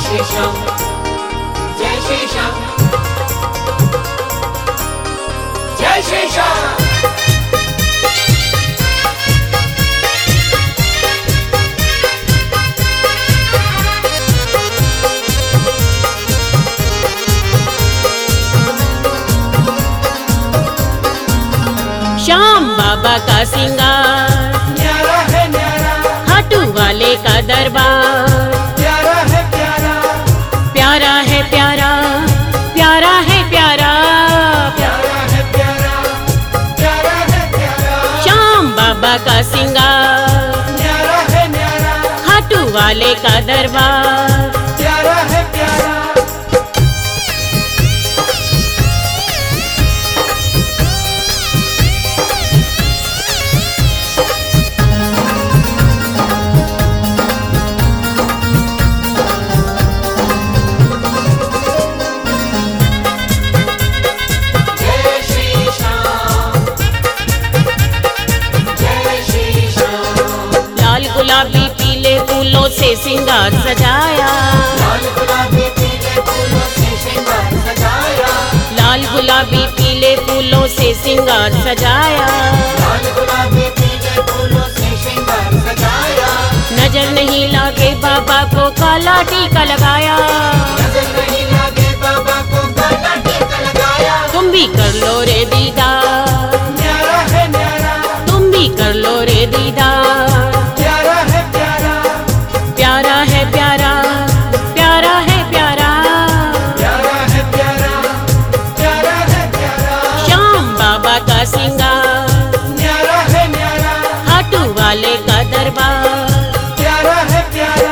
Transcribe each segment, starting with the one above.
श्री श्याम, जय श्री श्याम, जय श्री श्याम। श्याम बाबा का सिंगार न्यारा है न्यारा, खाटू वाले का दरबार प्यारा है प्यारा, प्यारा है प्यारा, प्यारा है प्यारा, प्यारा है प्यारा, प्यारा है प्यारा। श्याम बाबा का सिंगार न्यारा है न्यारा, खाटू वाले का दरबार प्यारा है प्यारा। जय श्री श्याम, जय श्री श्याम। लाल गुलाबी पीले फूलों से सिंगार सजाया, लाल गुलाबी पीले फूलों से श्रृंगार सजाया, लाल गुलाबी पीले फूलों से सिंगार सजाया। लाल गुलाबी पीले फूलों से श्रृंगार सजाया। नजर नहीं लागे बाबा को काला टीका लगाया, नजर नहीं लागे बाबा को काला टीका लगाया। तुम भी कर लो रे दीदार, न्यारा है न्यारा, तुम भी कर लो रे दीदार, प्यारा है प्यारा, प्यारा है प्यारा, प्यारा है प्यारा, प्यारा है प्यारा, प्यारा है प्यारा। श्याम बाबा का सिंगार न्यारा है न्यारा, खाटू वाले का दरबार प्यारा है प्यारा।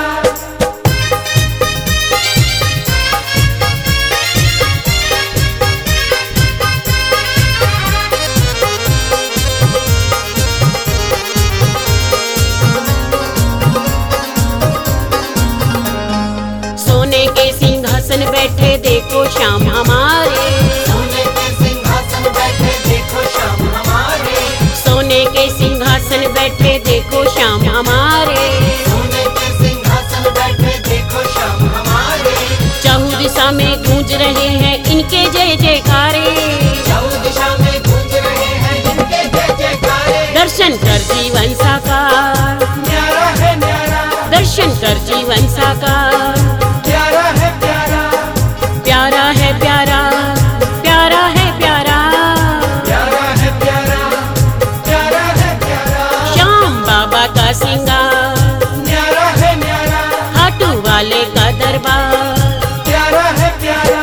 सोने के सिंहासन बैठे देखो श्याम हमारे, सोने के सिंहासन बैठे देखो श्याम हमारे, सोने के सिंहासन बैठे देखो श्याम हमारे, सोने के सिंहासन बैठे देखो श्याम हमारे। चहु दिशा में गूंज रहे हैं इनके जय जयकारे, चौं दिशा में गूंज रहे हैं इनके जय जयकारे। दर्शन कर जीवन साकार, न्यारा है न्यारा, दर्शन कर जीवन साकार, प्यारा है प्यारा, प्यारा है प्यारा, प्यारा है प्यारा, प्यारा है प्यारा, प्यारा है प्यारा। श्याम बाबा का सिंगार न्यारा है न्यारा, खाटू वाले का दरबार प्यारा है प्यारा।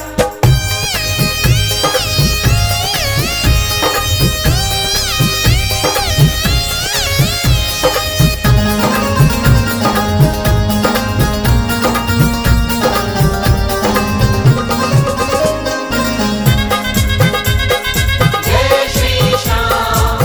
जय श्री श्याम,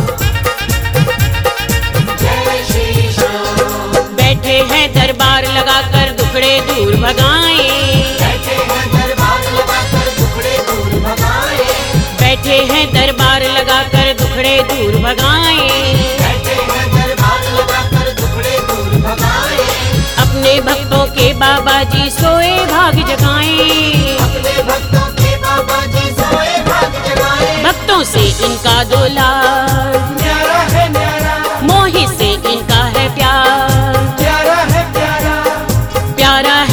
जय श्री श्याम। बैठे हैं दरबार लगाकर दुखड़े दूर भगाए, बैठे हैं दरबार लगाकर दुखड़े दूर भगाए, बैठे हैं दरबार लगाकर दुखड़े दूर भगाए, बैठे हैं दरबार लगाकर दुखड़े दूर भगाए। अपने भक्तों के बाबा जी सोए भाग जगाए, अपने भक्तों के बाबा जी सोए भाग जगाए। भक्तों से इनका दुलार, न्यारा है न्यारा, मोही से इनका है प्यार, प्यारा है प्यारा, प्यारा